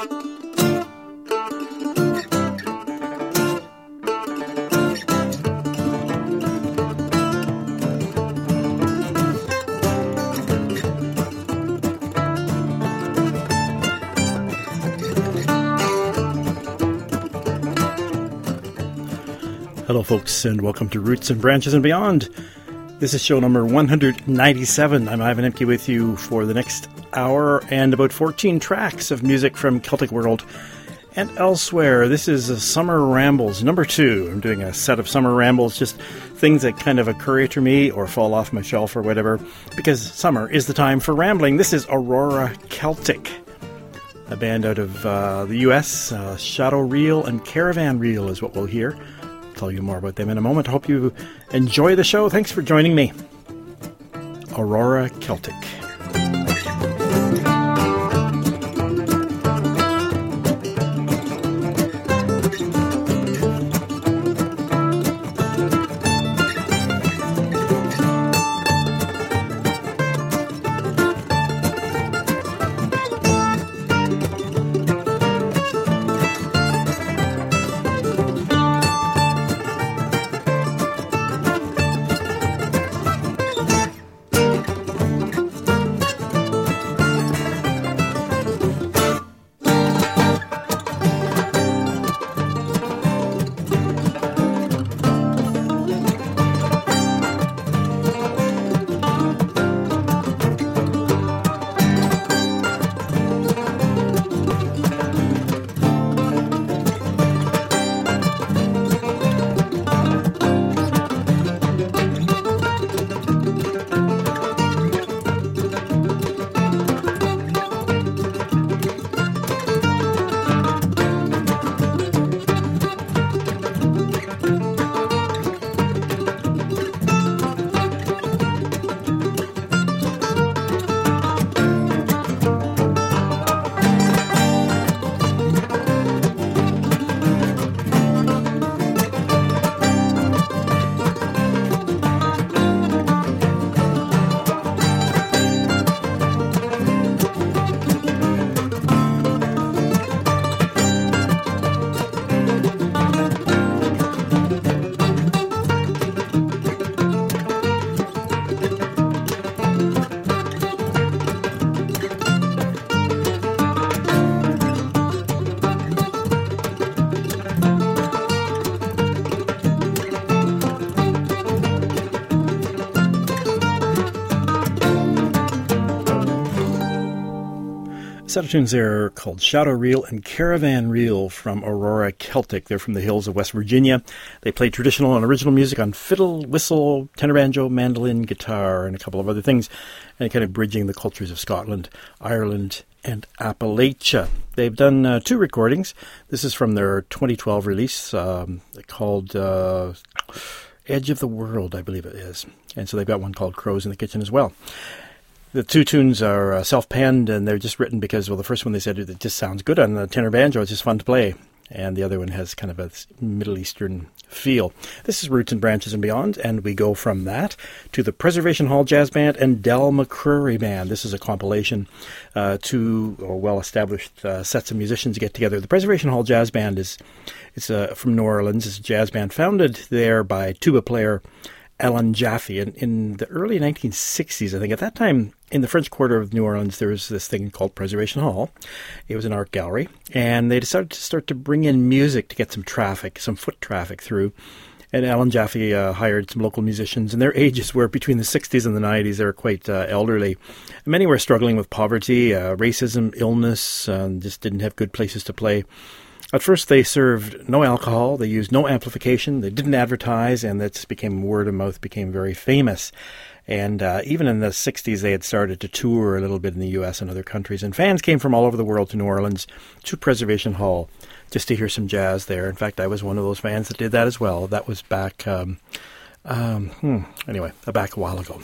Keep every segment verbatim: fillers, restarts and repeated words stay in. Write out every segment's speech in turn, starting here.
Hello, folks, and welcome to Roots and Branches and Beyond. This is show number one hundred ninety-seven. I'm Ivan Emke with you for the next hour and about fourteen tracks of music from Celtic World and elsewhere. This is a Summer Rambles number two. I'm doing a set of Summer Rambles, just things that kind of occur to me or fall off my shelf or whatever, because summer is the time for rambling. This is Aurora Celtic, a band out of uh, the U S. Uh, Shadow Reel and Caravan Reel is what we'll hear. Tell you more about them in a moment. I hope you enjoy the show. Thanks for joining me. Aurora Celtic. Set of tunes there called Shadow Reel and Caravan Reel from Aurora Celtic. They're from the hills of West Virginia. They play traditional and original music on fiddle, whistle, tenor banjo, mandolin, guitar, and a couple of other things, and kind of bridging the cultures of Scotland, Ireland, and Appalachia. They've done uh, two recordings. This is from their twenty twelve release um, called uh, Edge of the World, I believe it is. And so they've got one called Crows in the Kitchen as well. The two tunes are uh, self-penned, and they're just written because, well, the first one they said it just sounds good on the tenor banjo. It's just fun to play. And the other one has kind of a Middle Eastern feel. This is Roots and Branches and Beyond, and we go from that to the Preservation Hall Jazz Band and Del McCrory Band. This is a compilation. Uh, two or well-established uh, sets of musicians get together. The Preservation Hall Jazz Band is it's uh, from New Orleans. It's a jazz band founded there by tuba player Alan Jaffe in, in the early nineteen sixties, I think. At that time, in the French Quarter of New Orleans, there was this thing called Preservation Hall. It was an art gallery, and they decided to start to bring in music to get some traffic, some foot traffic through. And Alan Jaffe uh, hired some local musicians, and their ages were between the sixties and the nineties. They were quite uh, elderly. Many were struggling with poverty, uh, racism, illness, and just didn't have good places to play. At first, they served no alcohol, they used no amplification, they didn't advertise, and that became word of mouth, became very famous. And uh, even in the sixties, they had started to tour a little bit in the U S and other countries, and fans came from all over the world to New Orleans, to Preservation Hall, just to hear some jazz there. In fact, I was one of those fans that did that as well. That was back, um, um, hmm, anyway, back a while ago.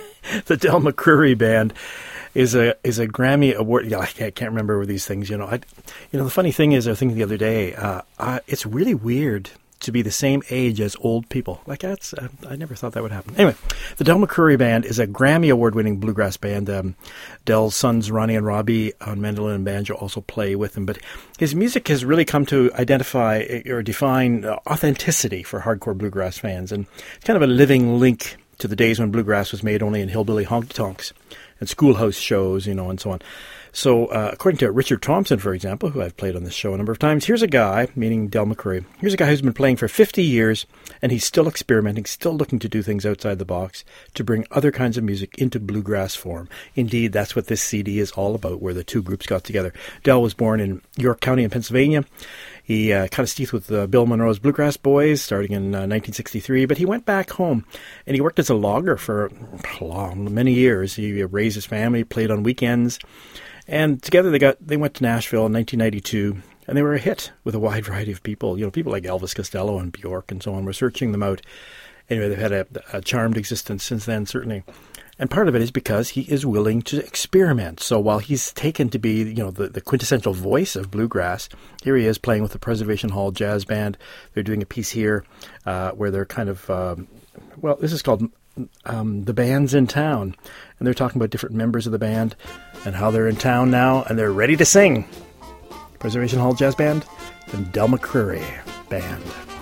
The Del McCrory Band is a is a Grammy Award. Yeah, I can't, can't remember these things. You know, I, you know, the funny thing is, I was thinking the other day, uh, I, it's really weird to be the same age as old people. Like, that's, uh, I never thought that would happen. Anyway, the Del McCoury Band is a Grammy Award-winning bluegrass band. Um, Del's sons, Ronnie and Robbie, on mandolin and banjo also play with him. But his music has really come to identify or define authenticity for hardcore bluegrass fans. And it's kind of a living link to the days when bluegrass was made only in hillbilly honky-tonks and schoolhouse shows, you know, and so on. So, uh, according to Richard Thompson, for example, who I've played on this show a number of times, here's a guy, meaning Del McCoury, here's a guy who's been playing for fifty years, and he's still experimenting, still looking to do things outside the box, to bring other kinds of music into bluegrass form. Indeed, that's what this C D is all about, where the two groups got together. Del was born in York County in Pennsylvania. He uh, cut his teeth with uh, Bill Monroe's Bluegrass Boys starting in uh, nineteen sixty-three, but he went back home and he worked as a logger for long, many years. He raised his family, played on weekends, and together they got they went to Nashville in nineteen ninety-two, and they were a hit with a wide variety of people. You know, people like Elvis Costello and Bjork and so on were searching them out. Anyway, they've had a, a charmed existence since then, certainly. And part of it is because he is willing to experiment. So while he's taken to be, you know, the, the quintessential voice of bluegrass, here he is playing with the Preservation Hall Jazz Band. They're doing a piece here uh, where they're kind of, um, well, this is called um, The Band's in Town. And they're talking about different members of the band and how they're in town now and they're ready to sing. Preservation Hall Jazz Band and Del McCoury Band.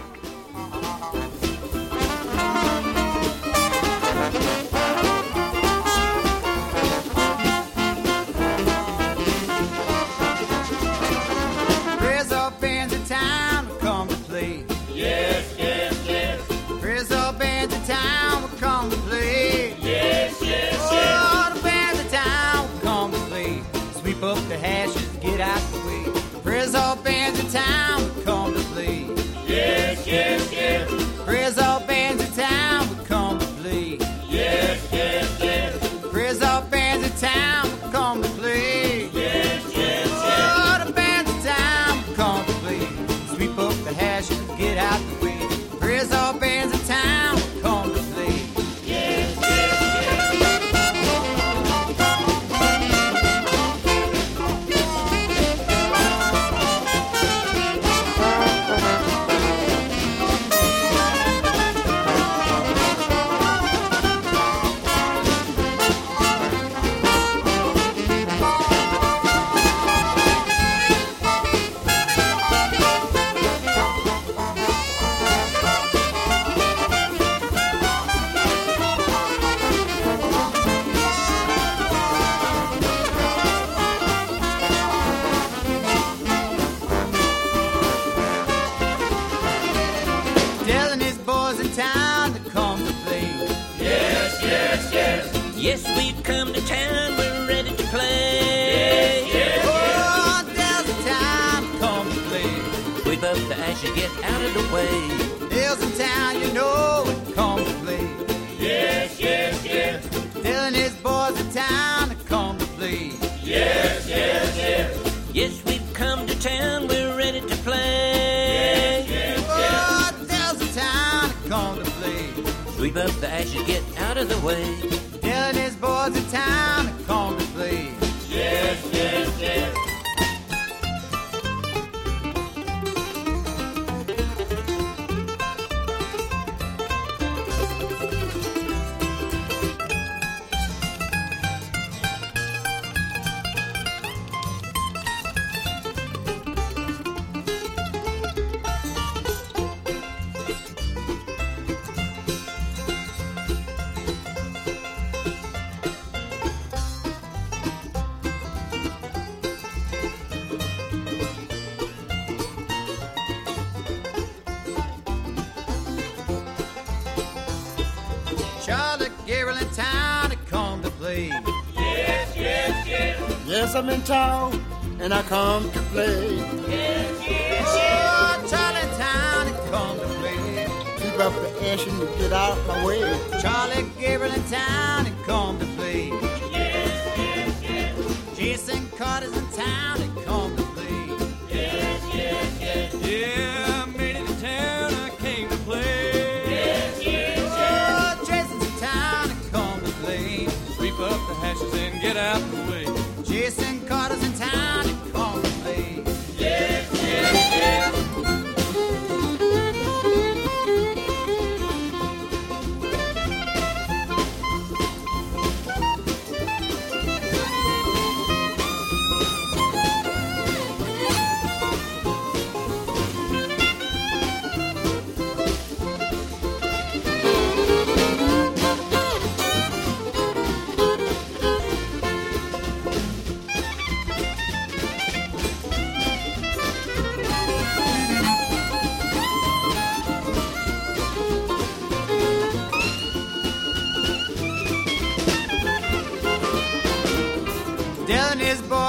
Yes, I'm in town, and I come to play. Yes, yes, yes. Oh, Charlie Town, I come to play. Keep up the action and get out my way. Charlie Gabriel in town, and come to play. Yes, yes, yes. Jason Carter's in town, and come to play. Yes, yes, yes. Yeah, I made it to town, I came to play. Yes, yes, yes. Oh, Jason's in town, and come to play. Sweep up the hashes and get out the way. Jason Carter's in town, and come to play. Yes, yes, yes.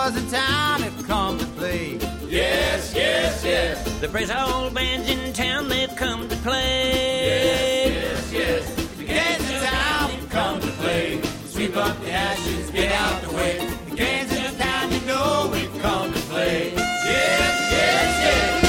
fellas in town have come to play. Yes, yes, yes. The praise all bands in town, they've come to play. Yes, yes, yes. The gangs in town have come to play. Sweep up the ashes, get out the way. The gangs in town, you know we've come to play. Yes, yes, yes.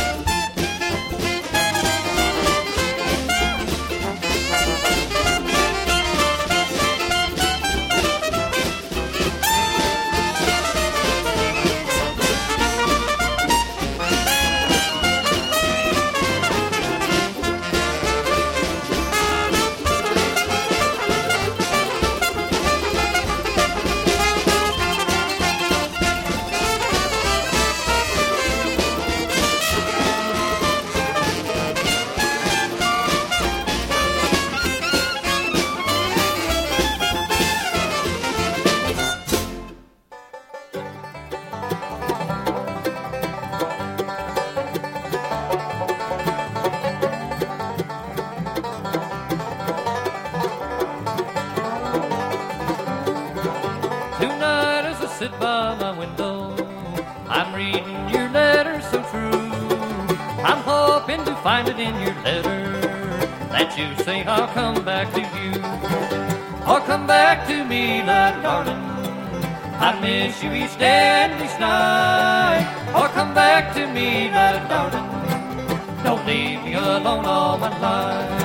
Tonight as I sit by my window, I'm reading your letter so true. I'm hoping to find it in your letter that you say I'll come back to you. Or come back to me, love, darling. I miss you each day and each night. Or come back to me, love, darling. Don't leave me alone all my life.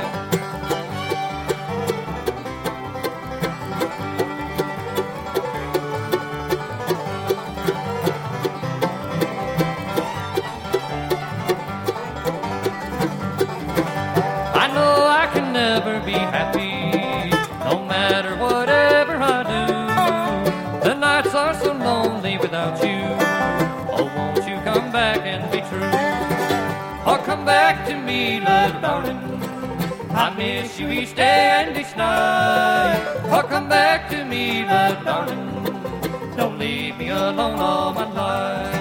I know I can never be happy, no matter whatever I do. The nights are so lonely without you. Oh, won't you come back and be true? Or come back to me, little darling. I miss you each day and each night. Or come back to me, little darling. Don't leave me alone all my life.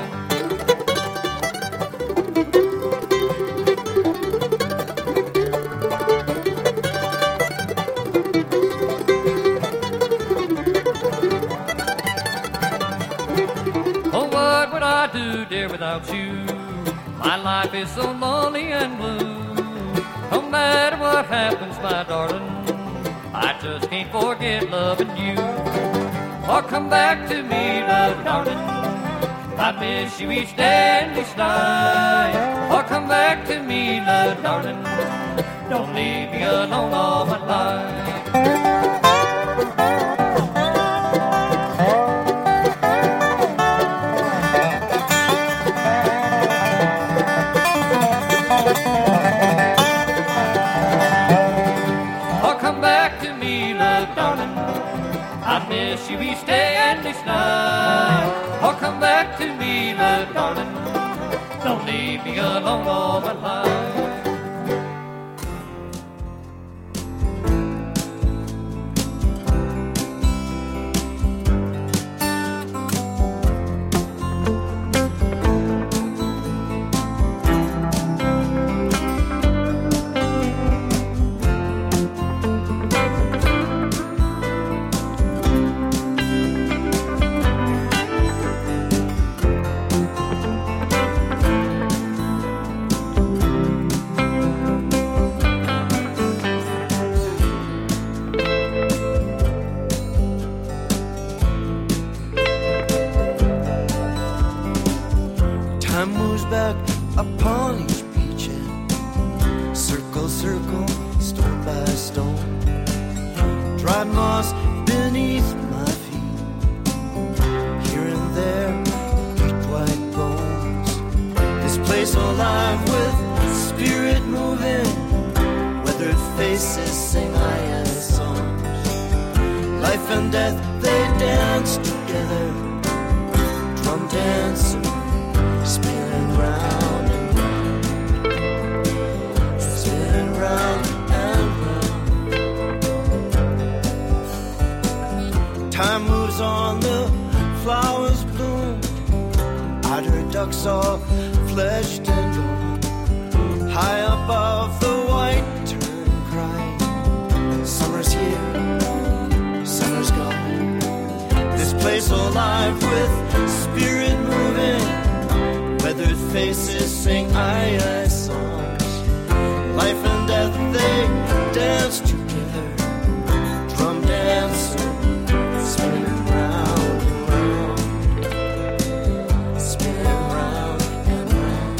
Oh, what would I do, dear, without you? My life is so lonely and blue. No matter what happens, my darling, I just can't forget loving you. Or come back to me, love, darling. I miss you each day and each night. Or come back to me, love, darling. Don't leave me alone all my life. I miss you each day and each night. Or come back to me, love, darling. Don't leave me alone all my life. Time moves back upon each beach end, circle, circle, stone by stone. Dried moss beneath my feet, here and there, bleak white bones. This place alive with spirit moving, weathered faces sing I songs. Life and death, they dance together, drum dancing, spinning round and round, spinning round and round. Time moves on, the flowers bloom, eider ducks all fledged and gone. High above the white tern crying, summer's here, summer's gone. This place alive with spirit moving, weathered faces sing aye aye songs. Life and death they dance together, drum dance, spinning round and round, spinning round and round.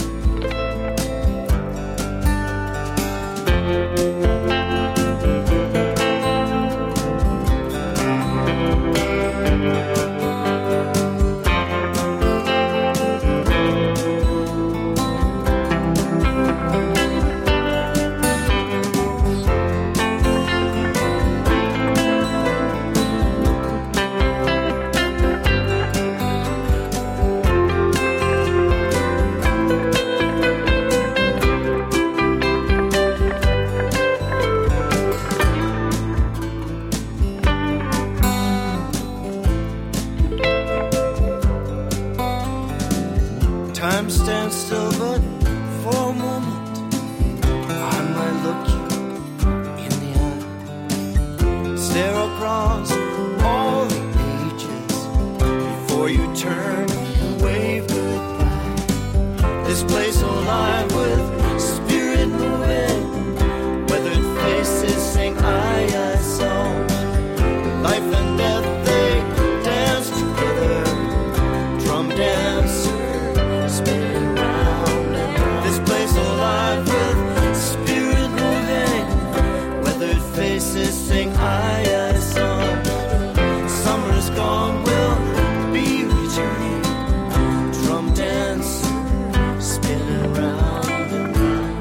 Time stands still, but for a moment I might look you in the eye, stare across all the ages before you turn and wave goodbye. This place alive with spirit moving, weathered faces sing aye aye songs. Life and death they dance together, drum dance, spinning round and round. This place alive with spirit moving, weathered faces sing aye aye songs. Summer's gone, we'll be returning, drum dance, spinning round and round,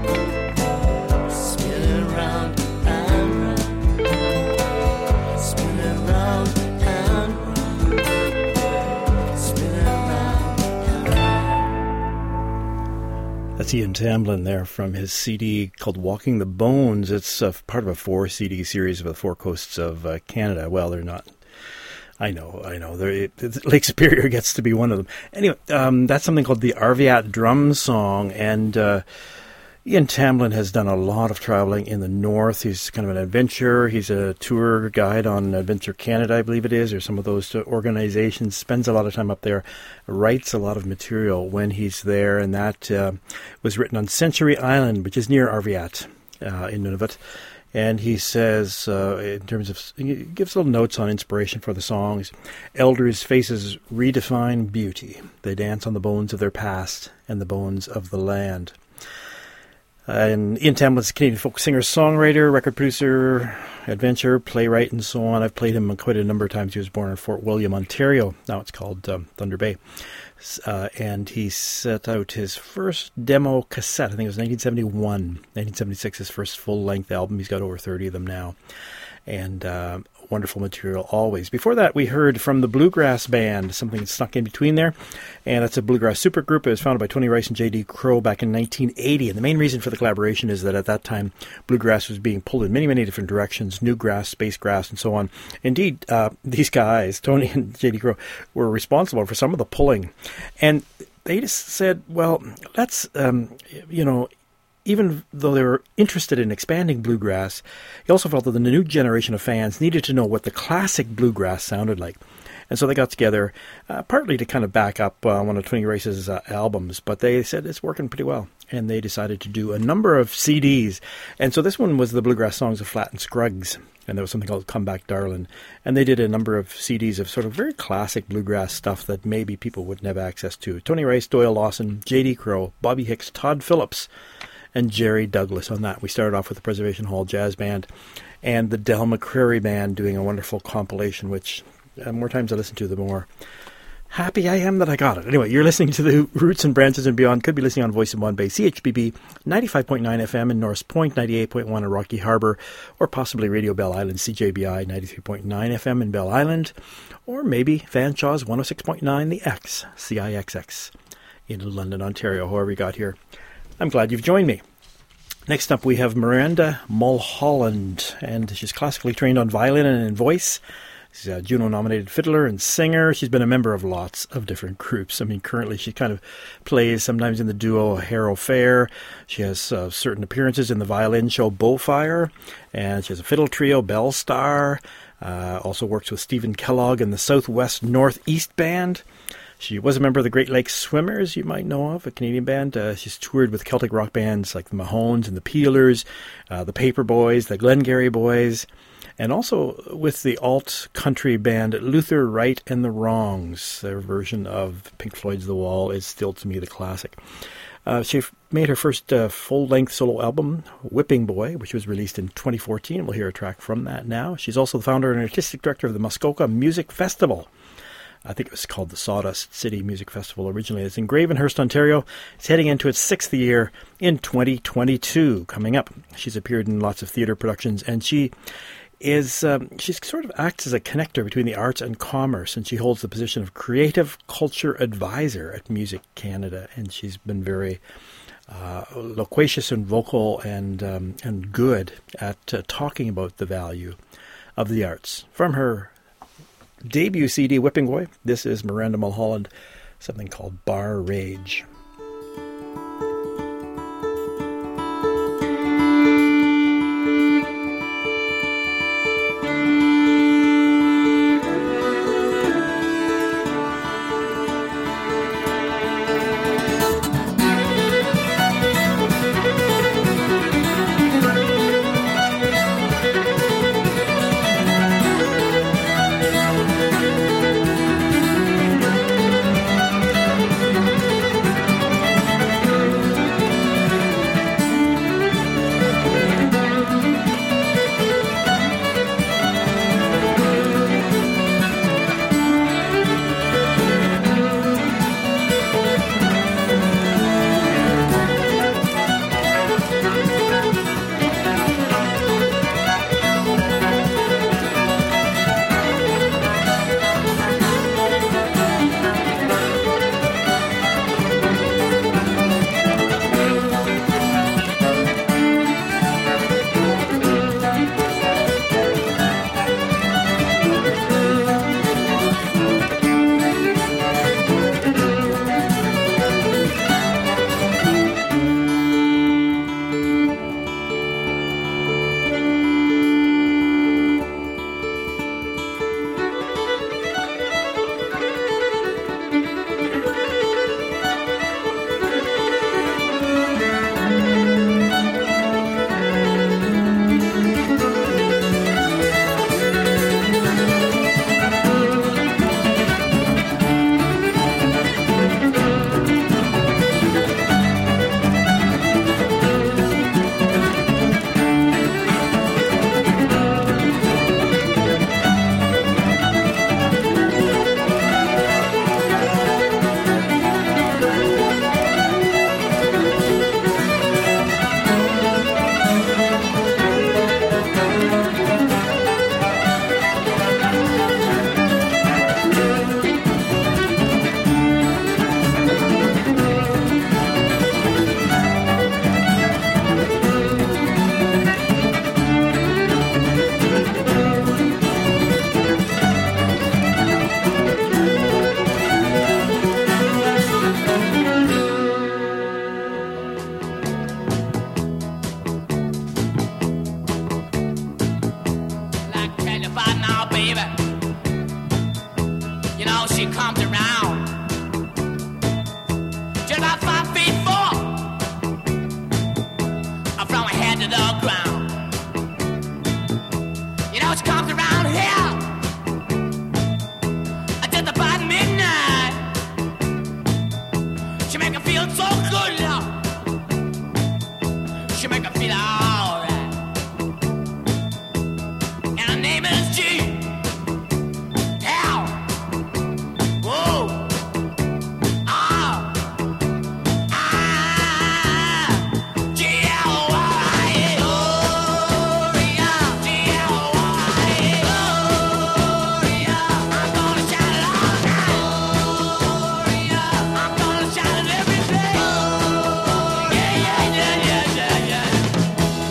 spinning round and round, spinning round and round, spinning round and round. That's Ian Tamblyn there from his C D called Walking the Bones. It's uh, part of a four C D series of the four coasts of uh, Canada. Well, they're not. I know, I know. They're, it, Lake Superior gets to be one of them. Anyway, um, that's something called the Arviat Drum Song, and uh, Ian Tamblyn has done a lot of traveling in the north. He's kind of an adventurer. He's a tour guide on Adventure Canada, I believe it is, or some of those organizations. Spends a lot of time up there, writes a lot of material when he's there, and that uh, was written on Century Island, which is near Arviat uh, in Nunavut. And he says, uh, in terms of, he gives little notes on inspiration for the songs. Elders' faces redefine beauty. They dance on the bones of their past and the bones of the land. Uh, and Ian Tamblyn's a Canadian folk singer, songwriter, record producer, adventurer, playwright, and so on. I've played him quite a number of times. He was born in Fort William, Ontario. Now it's called um, Thunder Bay. Uh, and he set out his first demo cassette. I think it was nineteen seventy-one. nineteen seventy-six, his first full-length album. He's got over thirty of them now. And uh, wonderful material always. Before that, we heard from the Bluegrass Band, something snuck in between there. And it's a bluegrass supergroup. It was founded by Tony Rice and J D Crowe back in nineteen eighty. And the main reason for the collaboration is that at that time, bluegrass was being pulled in many, many different directions. New grass, space grass, and so on. Indeed, uh, these guys, Tony and J D Crowe, were responsible for some of the pulling. And they just said, well, let's, um, you know, even though they were interested in expanding bluegrass, he also felt that the new generation of fans needed to know what the classic bluegrass sounded like. And so they got together, uh, partly to kind of back up uh, one of Tony Rice's uh, albums, but they said it's working pretty well. And they decided to do a number of C Ds. And so this one was the Bluegrass Songs of Flat and Scruggs. And there was something called Come Back Darlin'. And they did a number of C Ds of sort of very classic bluegrass stuff that maybe people wouldn't have access to. Tony Rice, Doyle Lawson, J D Crowe, Bobby Hicks, Todd Phillips, and Jerry Douglas on that. We started off with the Preservation Hall Jazz Band and the Del McCrary Band doing a wonderful compilation, which the more times I listen to, the more happy I am that I got it. Anyway, you're listening to the Roots and Branches and Beyond. Could be listening on Voice of One Bay, C H B B, ninety-five point nine F M in Norris Point, ninety-eight point one in Rocky Harbor, or possibly Radio Bell Island, C J B I, ninety-three point nine F M in Bell Island, or maybe Fanshawe's one oh six point nine The X, C I X X, in London, Ontario, however you got here. I'm glad you've joined me. Next up, we have Miranda Mulholland, and she's classically trained on violin and in voice. She's a Juno-nominated fiddler and singer. She's been a member of lots of different groups. I mean, currently she kind of plays sometimes in the duo Harrow Fair. She has uh, certain appearances in the violin show Bowfire, and she has a fiddle trio, Bell Star. Uh, also works with Stephen Kellogg and the Southwest Northeast Band. She was a member of the Great Lakes Swimmers, you might know of, a Canadian band. Uh, she's toured with Celtic rock bands like the Mahones and the Peelers, uh, the Paper Boys, the Glengarry Boys, and also with the alt-country band Luther Wright and the Wrongs. Their version of Pink Floyd's The Wall is still, to me, the classic. Uh, she made her first uh, full-length solo album, Whipping Boy, which was released in twenty fourteen. We'll hear a track from that now. She's also the founder and artistic director of the Muskoka Music Festival. I think it was called the Sawdust City Music Festival originally. It's in Gravenhurst, Ontario. It's heading into its sixth year in twenty twenty-two, coming up. She's appeared in lots of theatre productions, and she is um, she sort of acts as a connector between the arts and commerce, and she holds the position of Creative Culture Advisor at Music Canada, and she's been very uh, loquacious and vocal and um, and good at uh, talking about the value of the arts. From her debut C D, Whipping Boy, this is Miranda Mulholland, something called Bar Rage. Yeah, yeah, yeah, yeah, yeah.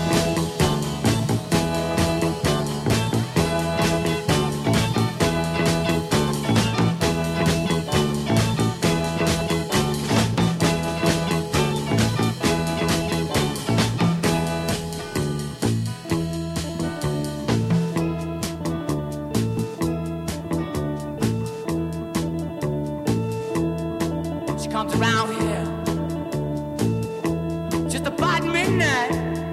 around here just about midnight.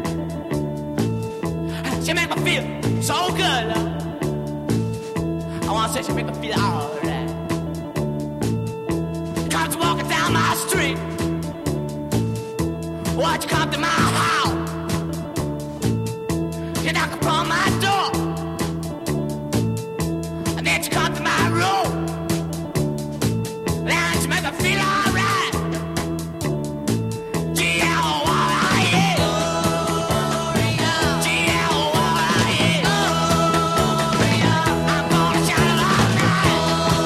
She make me feel so good, love. I wanna say she make me feel alright. Comes walking down my street. Why'd you come to my house? You knock upon my door, and then you come to my room. And you make me feel alright. G L O R I E. G L O R I E. I'm gonna shout it all night.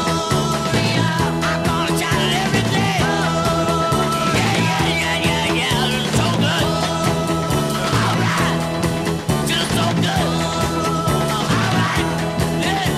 I'm gonna shout it every day. Yeah, yeah, yeah, yeah, yeah. It's so good. Alright. Just so good. Alright. Yeah.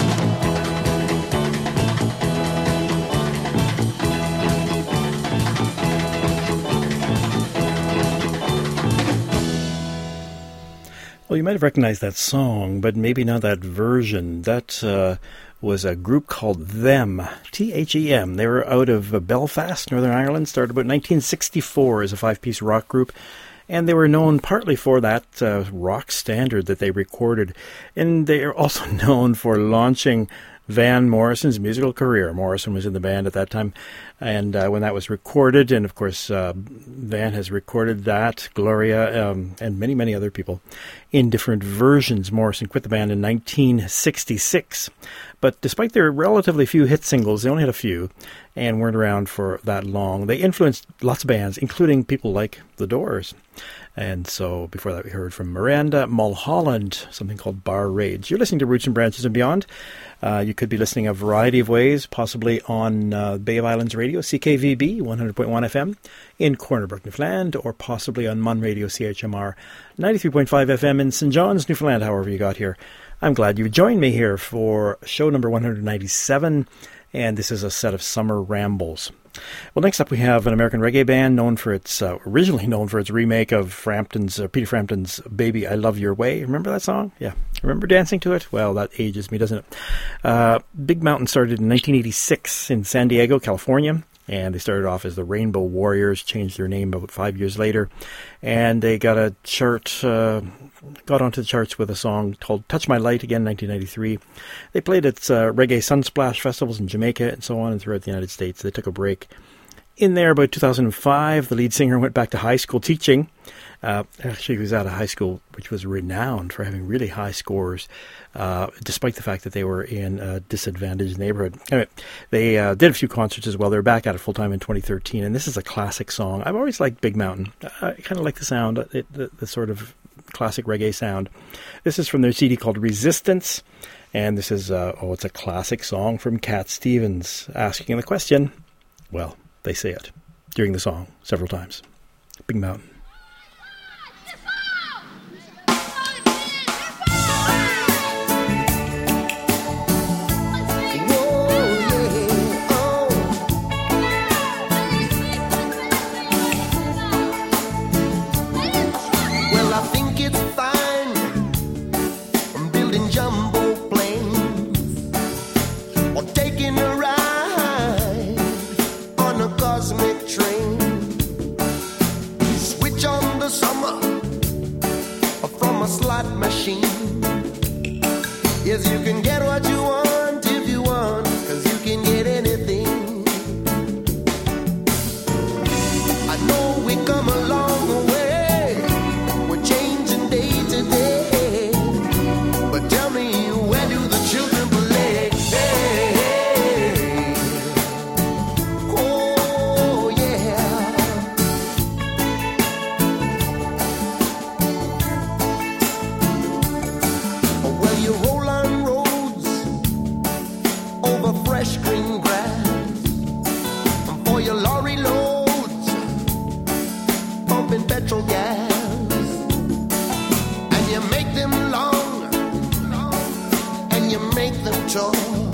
Well, you might have recognized that song, but maybe not that version. That uh, was a group called Them, T H E M. They were out of uh, Belfast, Northern Ireland, started about nineteen sixty-four as a five-piece rock group, and they were known partly for that uh, rock standard that they recorded. And they are also known for launching Van Morrison's musical career. Morrison was in the band at that time, and uh, when that was recorded, and of course uh, Van has recorded that, Gloria, um, and many, many other people in different versions. Morrison quit the band in nineteen sixty-six, but despite their relatively few hit singles, they only had a few and weren't around for that long. They influenced lots of bands, including people like The Doors. And so before that, we heard from Miranda Mulholland, something called Bar Raids. You're listening to Roots and Branches and Beyond. Uh, you could be listening a variety of ways, possibly on uh, Bay of Islands Radio, C K V B, one hundred point one F M, in Corner Brook, Newfoundland, or possibly on Mun Radio, C H M R, ninety-three point five F M in Saint John's, Newfoundland, however you got here. I'm glad you joined me here for show number one hundred ninety-seven, and this is a set of summer rambles. Well, next up we have an American reggae band known for its, uh, originally known for its remake of Frampton's, uh, Peter Frampton's Baby, I Love Your Way. Remember that song? Yeah. Remember dancing to it? Well, that ages me, doesn't it? Uh, Big Mountain started in nineteen eighty-six in San Diego, California. And they started off as the Rainbow Warriors, changed their name about five years later. And they got a chart, uh, got onto the charts with a song called Touch My Light, again, nineteen ninety-three. They played at uh, Reggae Sunsplash festivals in Jamaica and so on and throughout the United States. They took a break. In there, about two thousand five, the lead singer went back to high school teaching. Uh, actually, he was out of high school, which was renowned for having really high scores, uh, despite the fact that they were in a disadvantaged neighborhood. Anyway, they uh, did a few concerts as well. They're back at it full-time in twenty thirteen, and this is a classic song. I've always liked Big Mountain. I kind of like the sound, it, the, the sort of classic reggae sound. This is from their C D called Resistance, and this is, uh, oh, it's a classic song from Cat Stevens, asking the question, well, they say it during the song several times. Big Mountain. Machine. Yes, you can get what you want if you want, 'cause you can get anything. I know we come a long way, we're changing day to day, but tell me, where do the children play? Hey, oh yeah. Well, you roll on roads over fresh green grass, and for your lorry loads, pumping petrol gas, and you make them long, and you make them tall,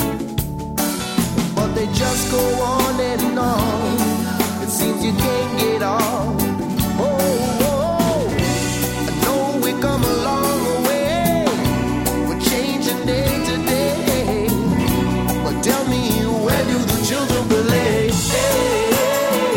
but they just go on and on. It seems you can't get off. Oh, oh, I know we come a long way, we're changing day to day, but tell me, where do the children play? Hey,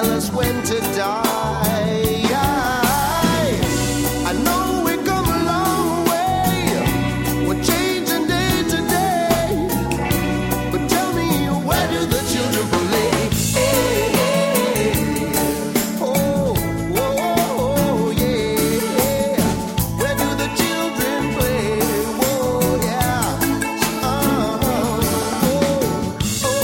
tell us when to die. I know we've come a long way. We're changing day to day. But tell me, where do the children play? Oh, oh, yeah. Where do the children play? Oh, yeah. Oh, oh,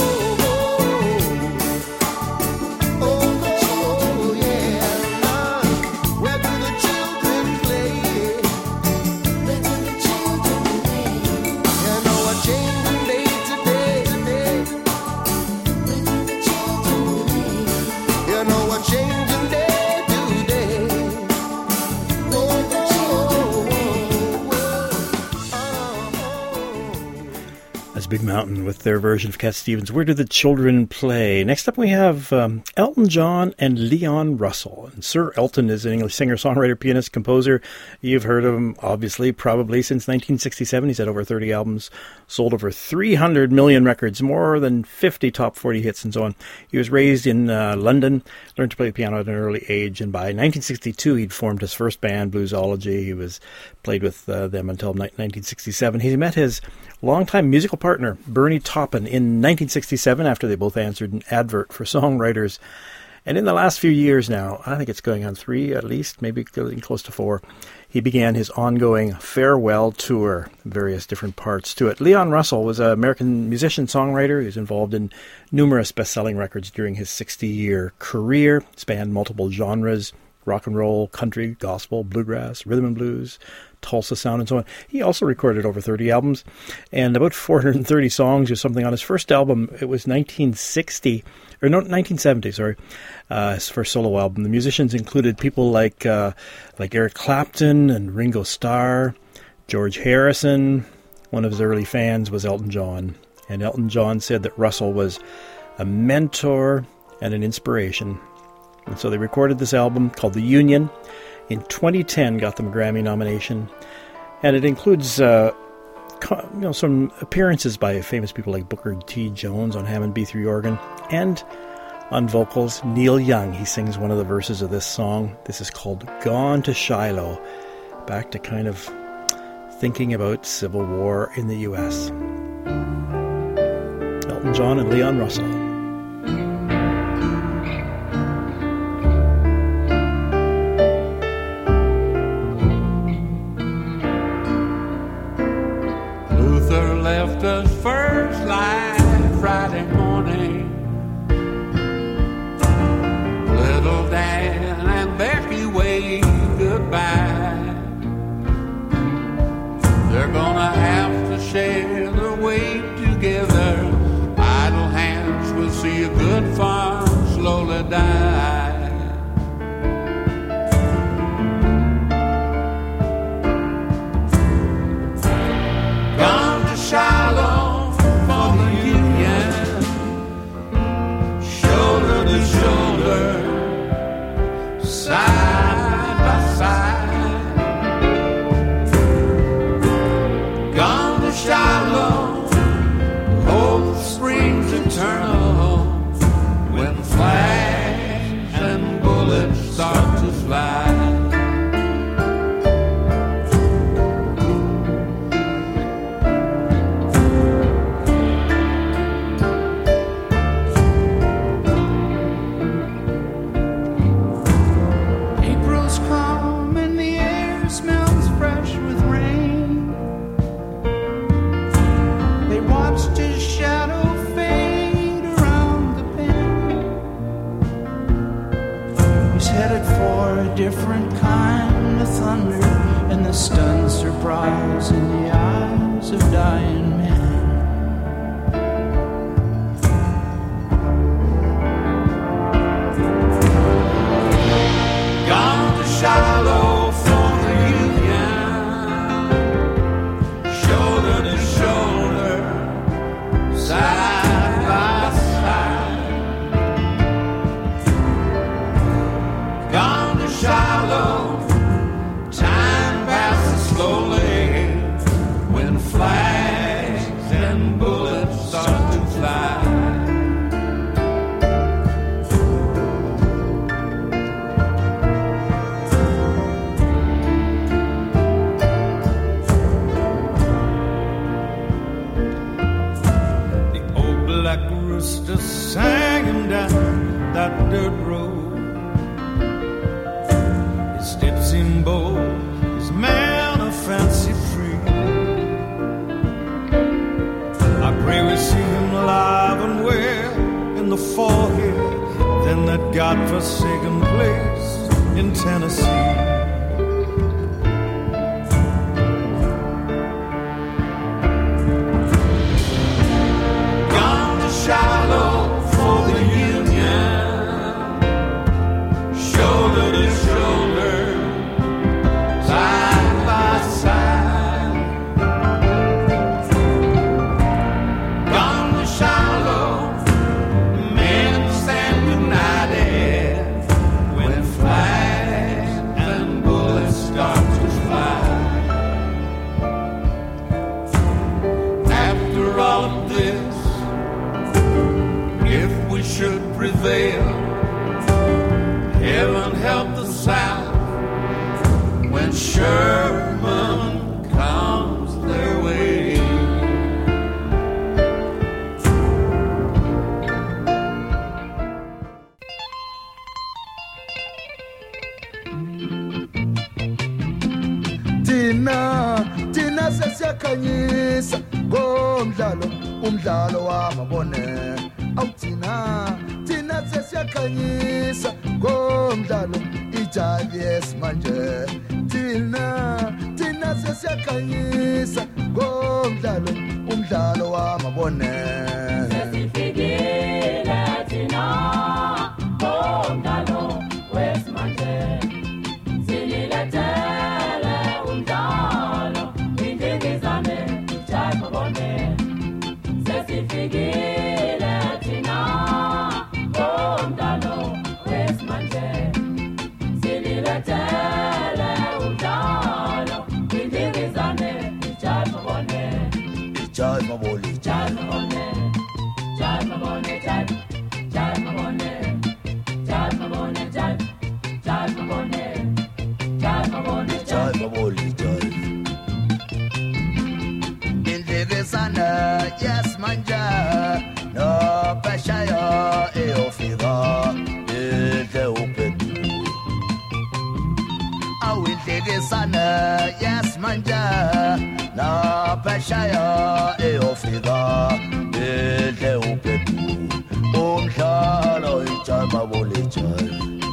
oh, oh, yeah. Where do the children play? Where do the children play? You know we're changing day to day, today. Where do the children play? You know we're changing day to day. Oh, oh, oh, oh. That's Big Mountain with their version of Cat Stevens' Where Do the Children Play? Next up we have um, Elton John and Leon Russell. And Sir Elton is an English singer, songwriter, pianist, composer. You've heard of him, obviously, probably since nineteen sixty-seven. He's had over thirty albums, sold over three hundred million records, more than fifty top forty hits and so on. He was raised in uh, London, learned to play the piano at an early age, and by nineteen sixty-two he'd formed his first band, Bluesology. He was played with uh, them until ni- nineteen sixty-seven. He met his longtime musical partner, Bernie Taupin, in nineteen sixty-seven after they both answered an advert for songwriters. And in the last few years now, I think it's going on three at least, maybe getting close to four, he began his ongoing farewell tour, various different parts to it. Leon Russell was an American musician, songwriter. He was involved in numerous best-selling records during his sixty-year career, spanned multiple genres, rock and roll, country, gospel, bluegrass, rhythm and blues, Tulsa sound, and so on. He also recorded over thirty albums and about four hundred thirty songs or something. On his first album, it was nineteen sixty, or no, nineteen seventy, sorry, uh, his first solo album. The musicians included people like uh, like Eric Clapton and Ringo Starr, George Harrison. One of his early fans was Elton John, and Elton John said that Russell was a mentor and an inspiration. And so they recorded this album called The Union. In twenty ten, got them a Grammy nomination, and it includes uh, co- you know, some appearances by famous people like Booker T. Jones on Hammond B three organ, and on vocals, Neil Young. He sings one of the verses of this song. This is called Gone to Shiloh, back to kind of thinking about Civil War in the U S Elton John and Leon Russell. Left us first light Friday morning. Little Dan and Becky waved goodbye. They're gonna have to share the weight together. Idle hands will see a good farm slowly die. Shiloh for the Union, shoulder to shoulder, side by side. Gone to Shiloh, hope springs eternal when flash and bullets start to fly. Different kind of thunder and the stunned surprise in the eyes of dying men. Gone to Shiloh for the Union, shoulder to shoulder, side by side. Gone to Shiloh, time passes slowly when flash road. His steps in bold, his man of fancy free. I pray we see him alive and well in the forehead, then that godforsaken place in Tennessee. Gone to Shiloh for the Union, shoulder to shoulder, side by side. Gone to Shiloh, men stand united when flags and bullets start to fly. After all of this, if we should prevail, heaven help the South when Sherman comes their way. Tina, Tina sesiyakhanyisa ngomdlalo, umdlalo wamabone. Awu Tina, Tina sesiyakhanyisa ngomdlalo, ijazi yesimanje. Tina, Tina sesiyakhanyisa ngomdlalo, umdlalo wamabone. Sesifikile thina ngomdlalo wesimanje. Sililethele umdlalo, indingizane ijazi mabone. Sesifikile thina ngomdlalo wesimanje. Sililethele umdlalo, indingizane ijazi mabone. Ijazi mabole, Jazz mabone, jazz mabone, jazz, jazz mabone, jazz mabone, jazz, jazz mabone, jazz mabone, jazz. ijazi mabole, ijazi. Indlekesana yesimanje, nophesheya eyofika, idle uphenduka. Awu indlekesana yesimanje, nophesheya eyofika, idle uphenduka. Umdlalo ijazi mabole, ijazi.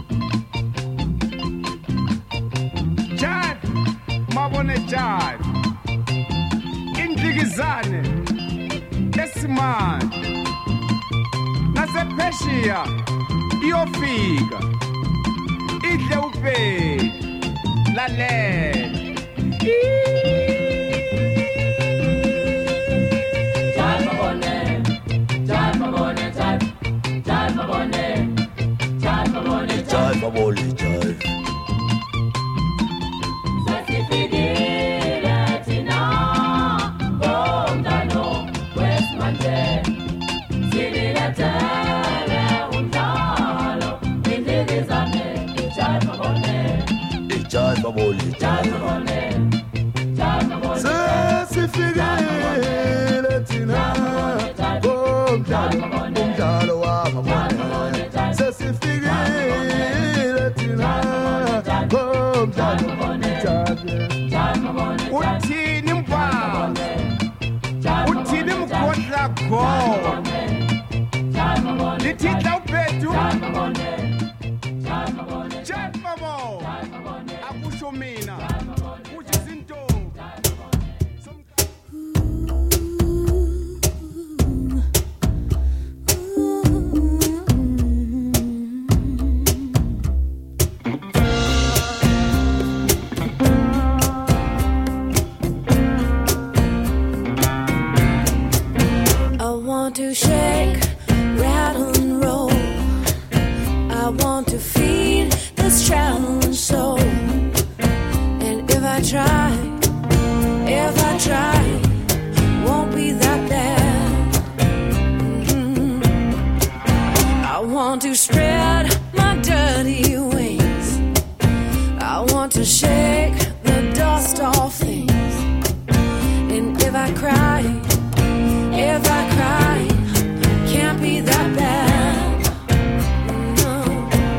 Jive, mabone jive. Indlikizane esimanje nasepheshiya iyofika, idle upeli lalela. Jazz mabone, jazz mabone, jazz, jazz mabone, jazz mabone, jazz. Ijazi mabole, ijazi. Sesifikile thina ngomdlalo wesimanje. Sililethele umdlalo, indingizane ijazi mabone. Ijazi mabole, Jazz ijazi. mabone, jazz mabone, Sesifikile thina ngomdlalo, umdlalo wamabone. Sesifikile thina ngomdlalo, ijazi. jazz mabone, Uthini mpama, uthini mgodla go. jazz mabone, Lithidla uphethu, jazz mabone, jazz mabone, jive mabo. Akusho mina, kusho izintombi. I want to shake, rattle and roll. I want to feed this challenge soul. And if I try, if I try, won't be that bad. Mhm. I want to spread my dirty wings. I want to shake the dust off things. And if I cry, if I cry, can't be that bad. No.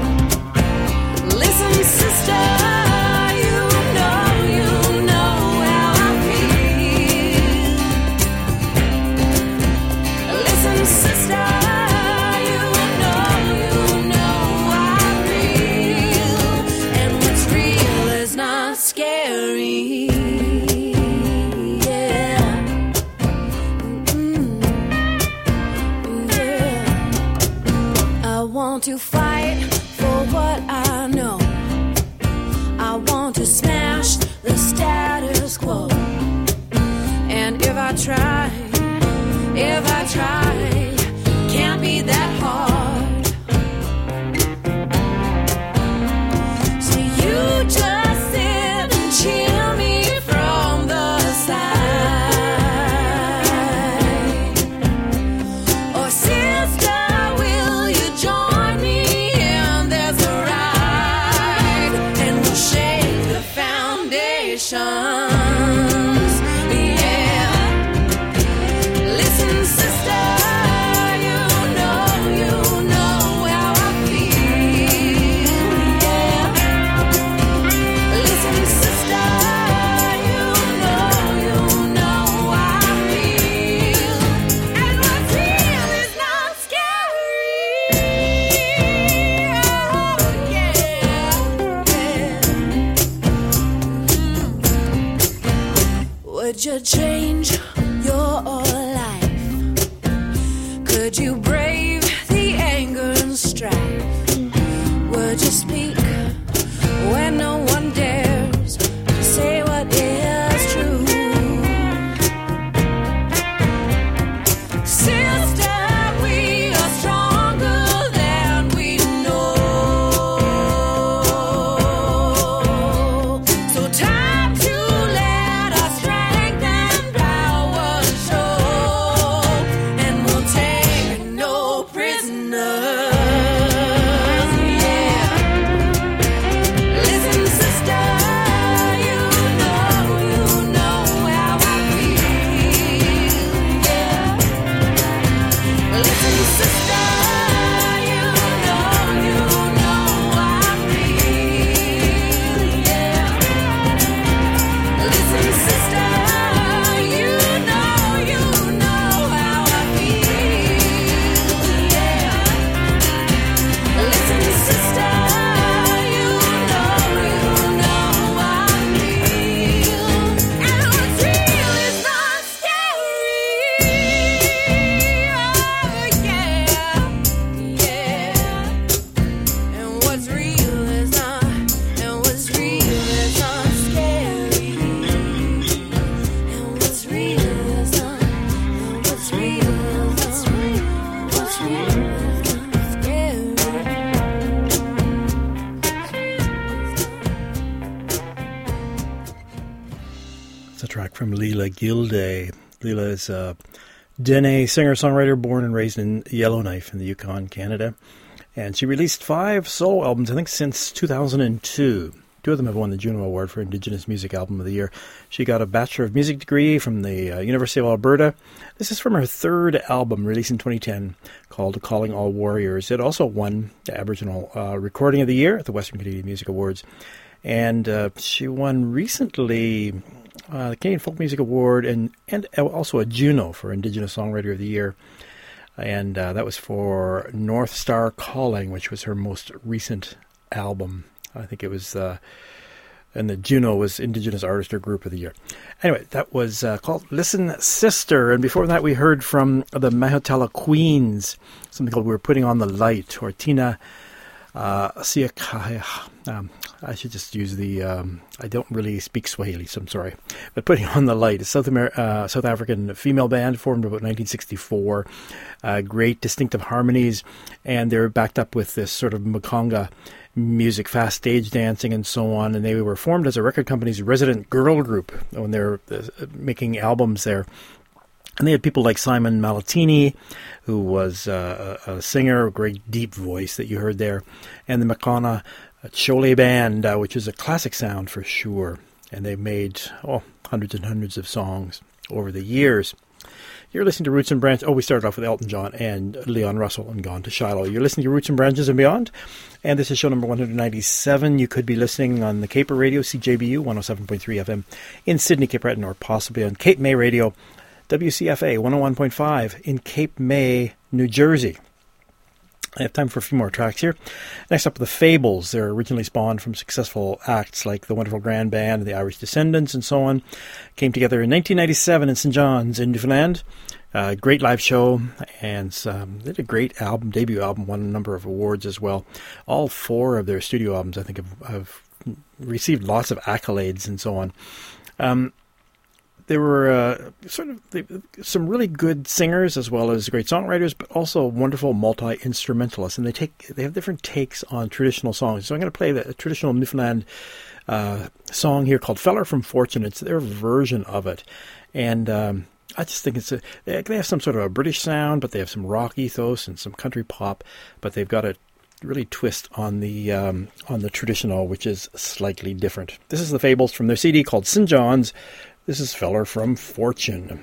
Would you change your life? Could you brave the anger and strife? Would you speak when no one dares to say what is true? Sister, we are stronger than we know. So time to let our strength and power show, and we'll take no prisoners. Yeah. Listen, sister, you know, you know how I feel. Yeah. Listen, sister, you know, you know I feel. Yeah. Listen, sister, you know, you know how I feel. Yeah. Listen, sister, you know, you know I feel. And what's real is not scary. Oh, yeah, yeah. And what's real is not, and what's real is not scary. And what's real is not, and what's real is not, what's real is not scary. It's a track from Leela Gilday. Leela is a Dene singer-songwriter born and raised in Yellowknife in the Yukon, Canada. And she released five solo albums, I think, since two thousand two. Two of them have won the Juno Award for Indigenous Music Album of the Year. She got a Bachelor of Music degree from the uh, University of Alberta. This is from her third album, released in twenty ten, called Calling All Warriors. It also won the Aboriginal uh, Recording of the Year at the Western Canadian Music Awards. And uh, she won recently uh, the Canadian Folk Music Award and, and also a Juno for Indigenous Songwriter of the Year. And uh, that was for North Star Calling, which was her most recent album. I think it was, uh, and the Juno was Indigenous Artist or Group of the Year. Anyway, that was uh, called Listen Sister. And before that, we heard from the Mahotella Queens, something called We're Putting on the Light, or Tina uh, Siakaya. Um, I should just use the, um, I don't really speak Swahili, so I'm sorry. But Putting on the Light, a South, Amer- uh, South African female band formed about nineteen sixty-four. Uh, great distinctive harmonies, and they're backed up with this sort of Mkonga music, fast stage dancing and so on. And they were formed as a record company's resident girl group when they were uh, making albums there. And they had people like Simon Malatini, who was uh, a, a singer, a great deep voice that you heard there, and the Makana Chole Band, uh, which is a classic sound for sure. And they made oh, hundreds and hundreds of songs over the years. You're listening to Roots and Branches. Oh, we started off with Elton John and Leon Russell and Gone to Shiloh. You're listening to Roots and Branches and Beyond, and this is show number one hundred ninety-seven. You could be listening on the Caper Radio, C J B U, one oh seven point three F M in Sydney, Cape Breton, or possibly on Cape May Radio, W C F A, one oh one point five in Cape May, New Jersey. I have time for a few more tracks here. Next up, the Fables. They're originally spawned from successful acts like the Wonderful Grand Band and the Irish Descendants and so on. Came together in nineteen ninety-seven in Saint John's in Newfoundland. Uh, great live show, and um, they did a great album, debut album, won a number of awards as well. All four of their studio albums, I think, have, have received lots of accolades and so on. Um, There were uh, sort of they, some really good singers as well as great songwriters, but also wonderful multi-instrumentalists. And they take they have different takes on traditional songs. So I'm going to play the, a traditional Newfoundland uh, song here called "Feller from Fortune." It's their version of it, and um, I just think it's a, they have some sort of a British sound, but they have some rock ethos and some country pop, but they've got a really twist on the um, on the traditional, which is slightly different. This is the Fables from their C D called Saint John's. This is Feller from Fortune.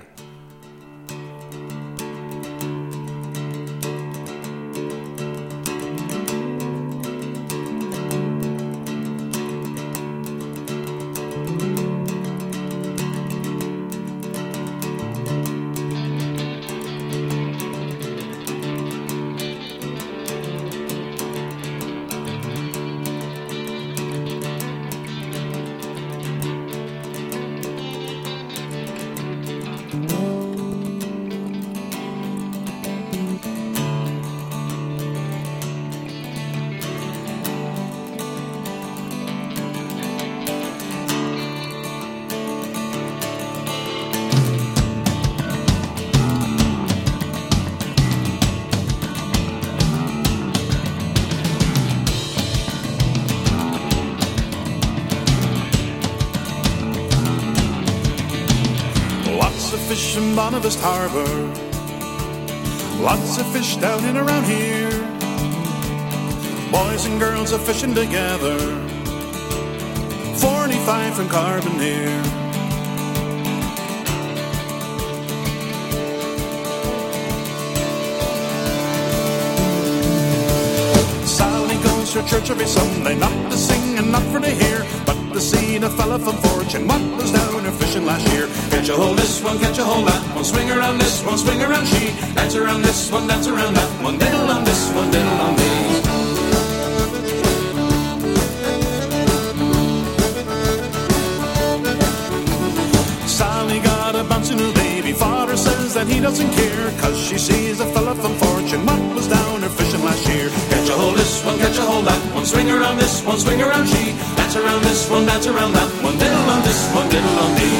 fish in Bonavist Harbor. Lots of fish down and around here. Boys and girls are fishing together. forty-five from Carbonear. Sally goes to church every Sunday, not to sing and not for to hear, but to see the fella from Fortune what was down there fishing last year. Catch a hold this one, catch a hold that one, swing around this one, swing around she, dance around this one, dance around that one, diddle on this one, diddle on me. Sally got a bouncing new baby, father says that he doesn't care, cause she sees a fella from Fortune what was down there fishing last year. Catch a hold this one, catch a hold that one, swing around this one, swing around she, dance around this one, dance around that one, diddle on this one, diddle on me.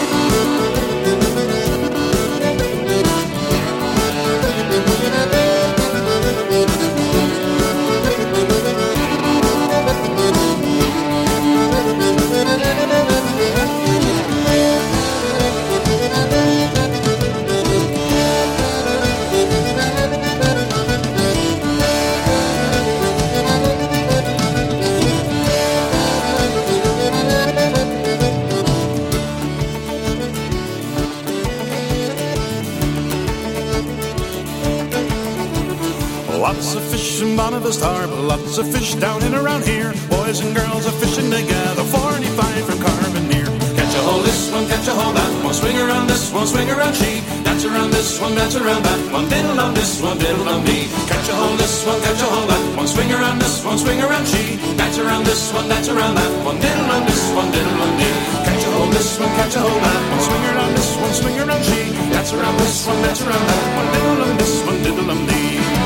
Lots of fish in Bonavist Harbor, lots of fish down and around here. Boys and girls are fishing together, forty-five from Carbonear. Catch a hold this one, catch a hold that one, swing around this one, swing around she, dance around this one, dance around that one, diddle on this one, diddle on me. Catch a hold this one, catch a hold that one, swing around this one, swing around she, dance around this one, dance around that one, diddle on this one, diddle on me. Catch a hold this one, catch a hold that one, swing around this one, swing around she, dance around this one, dance around that one, diddle on this one, diddle on me.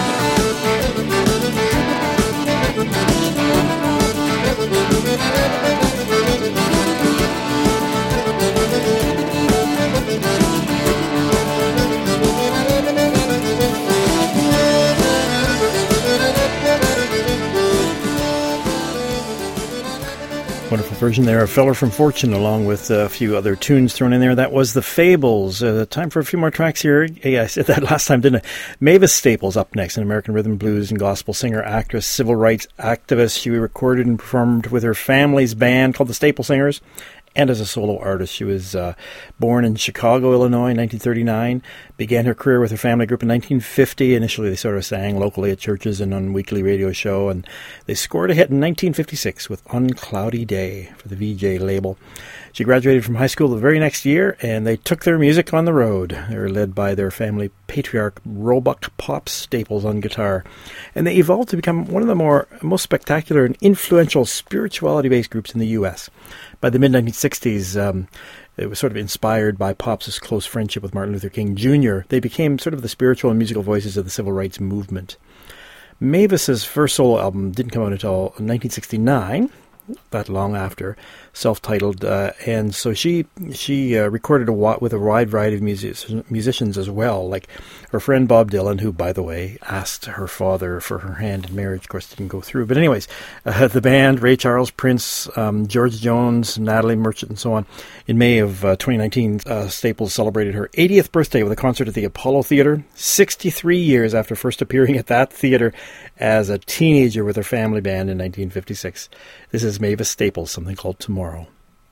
Wonderful version there, A Feller from Fortune, along with a few other tunes thrown in there. That was The Fables. Uh, time for a few more tracks here. Hey, I said that last time, didn't I? Mavis Staples up next, an American rhythm, blues, and gospel singer, actress, civil rights activist. She recorded and performed with her family's band called the Staple Singers, and as a solo artist. She was uh, born in Chicago, Illinois in nineteen thirty-nine, began her career with her family group in nineteen fifty. Initially, they sort of sang locally at churches and on weekly radio show, and they scored a hit in nineteen fifty-six with On Cloudy Day for the V J label. She graduated from high school the very next year, and they took their music on the road. They were led by their family patriarch, Roebuck Pop Staples, on guitar. And they evolved to become one of the more most spectacular and influential spirituality-based groups in the U S By the mid nineteen sixties, um, it was sort of inspired by Pop's close friendship with Martin Luther King Junior They became sort of the spiritual and musical voices of the civil rights movement. Mavis's first solo album didn't come out until nineteen sixty-nine, that long after, self-titled, uh, and so she she uh, recorded a wa- with a wide variety of music- musicians as well, like her friend Bob Dylan, who, by the way, asked her father for her hand in marriage. Of course, didn't go through. But anyways, uh, the band, Ray Charles, Prince, um, George Jones, Natalie Merchant, and so on. In May of uh, twenty nineteen, uh, Staples celebrated her eightieth birthday with a concert at the Apollo Theater, sixty-three years after first appearing at that theater as a teenager with her family band in nineteen fifty-six. This is Mavis Staples, something called Tomorrow.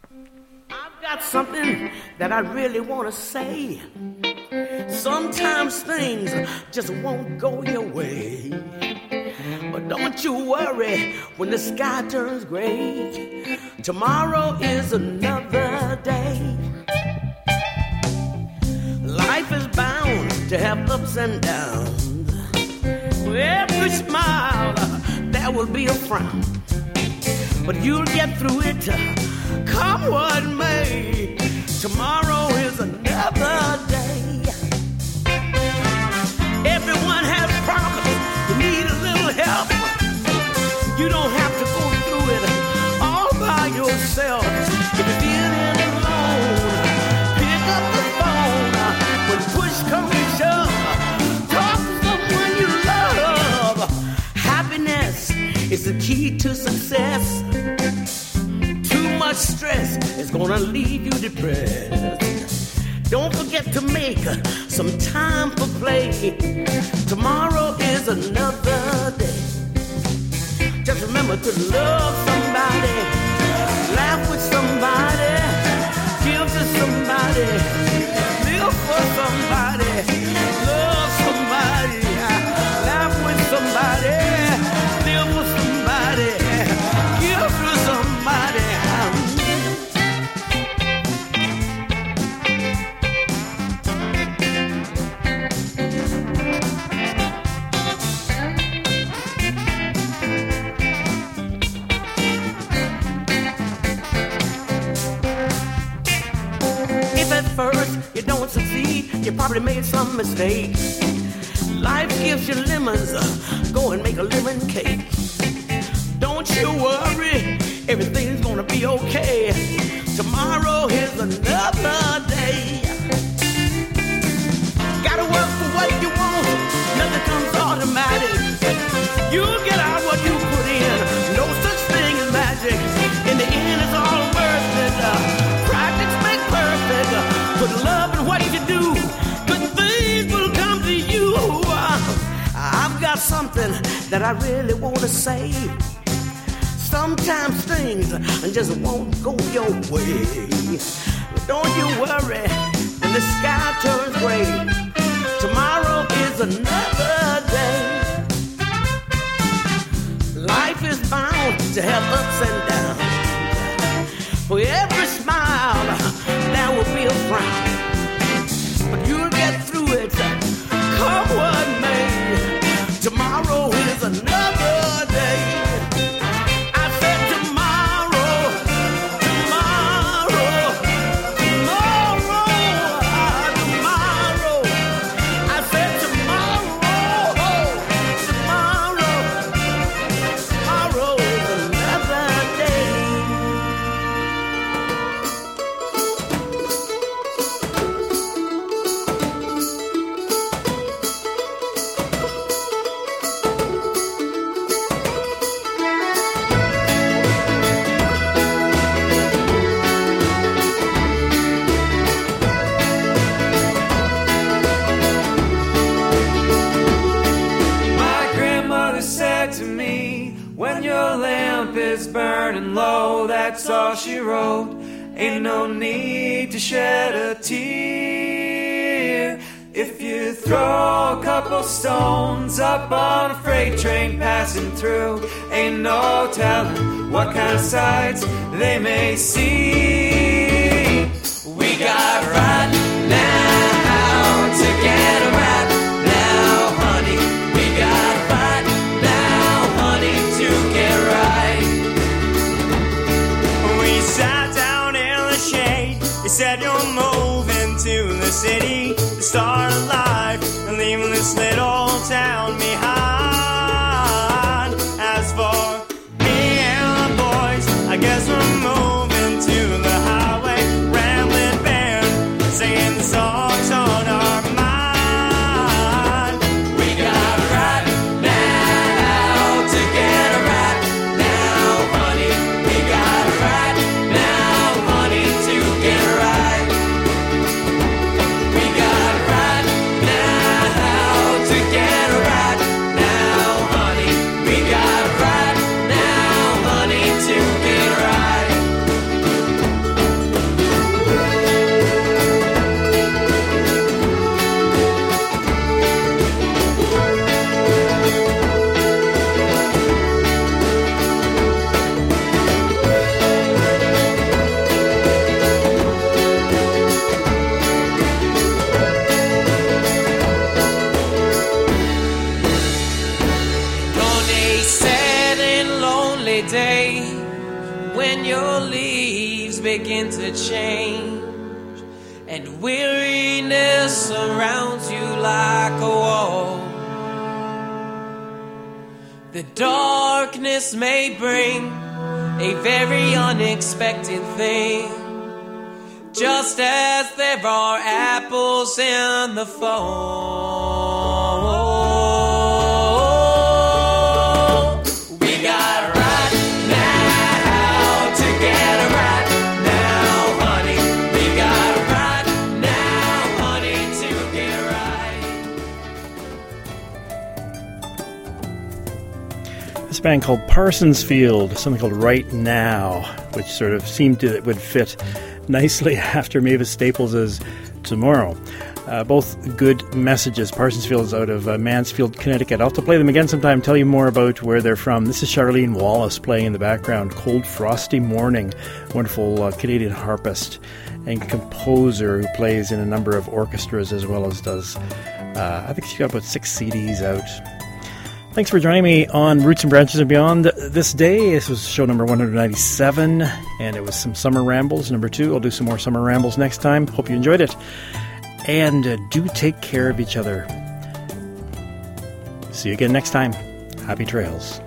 I've got something that I really want to say. Sometimes things just won't go your way. But don't you worry when the sky turns gray. Tomorrow is another day. Life is bound to have ups and downs. For every smile, there will be a frown. But you'll get through it, come what may. Tomorrow is another day. Everyone has problems, you need a little help. You don't have to go through it all by yourself. If you're feeling alone, pick up the phone. When push comes to shove, talk to someone you love. Happiness is the key to success. Too much stress is gonna leave you depressed. Don't forget to make some time for play. Tomorrow is another day. Just remember to love somebody, laugh with somebody, give to somebody, live for somebody, love somebody, laugh with somebody, live for somebody, give to somebody. First, you don't succeed, you probably made some mistakes. Life gives you lemons, go and make a lemon cake. Don't you worry, everything's gonna be okay. Tomorrow is another day. Gotta work for what you want, nothing comes automatic. You get out what you put in, no such thing as magic. In the end, it's all worth it. Practice makes perfect. Put love in what you do, good things will come to you. I've got something that I really want to say. Sometimes things just won't go your way. Don't you worry when the sky turns gray. Tomorrow is another day. Life is bound to have ups and downs. For every smile, there will be a frown. But you'll get through it, come what may. Tomorrow is another day. I said tomorrow, tomorrow, tomorrow, ah, tomorrow. I said tomorrow, tomorrow, tomorrow is another day. My grandmother said to me, when your lamp is burning low, that's all she wrote. Ain't no need to shed a tear. If you throw a couple stones up on a freight train passing through, ain't no telling what kind of sights they may see. We got right now to get right now, honey. We got right now, honey, to get right. We sat down in the shade. You said you're moving to the city, the start of life, and leaving this little town behind. As for me and the boys, I guess we're moving to the highway, rambling band, singing songs on our mind. We got right now to get right now, honey. We got right now, honey, to get right. We got right now to get right now, honey. We got right now, honey, to get right. On a sad and lonely day, when your leaves begin to change and weariness surrounds you like a wall, the darkness may bring a very unexpected thing, just as there are apples in the fall. We got right now to get right now, honey. We got right now, band called Parsons Field, something called Right Now, which sort of seemed to it would fit nicely after Mavis Staples' Tomorrow. Uh, both good messages. Parsons Field is out of uh, Mansfield, Connecticut. I'll have to play them again sometime, tell you more about where they're from. This is Charlene Wallace playing in the background, Cold Frosty Morning, wonderful uh, Canadian harpist and composer who plays in a number of orchestras as well as does, uh, I think she's got about six C Ds out. Thanks for joining me on Roots and Branches and Beyond this day. This was show number one hundred ninety-seven, and it was some Summer Rambles, number two. I'll do some more Summer Rambles next time. Hope you enjoyed it. And uh, do take care of each other. See you again next time. Happy trails.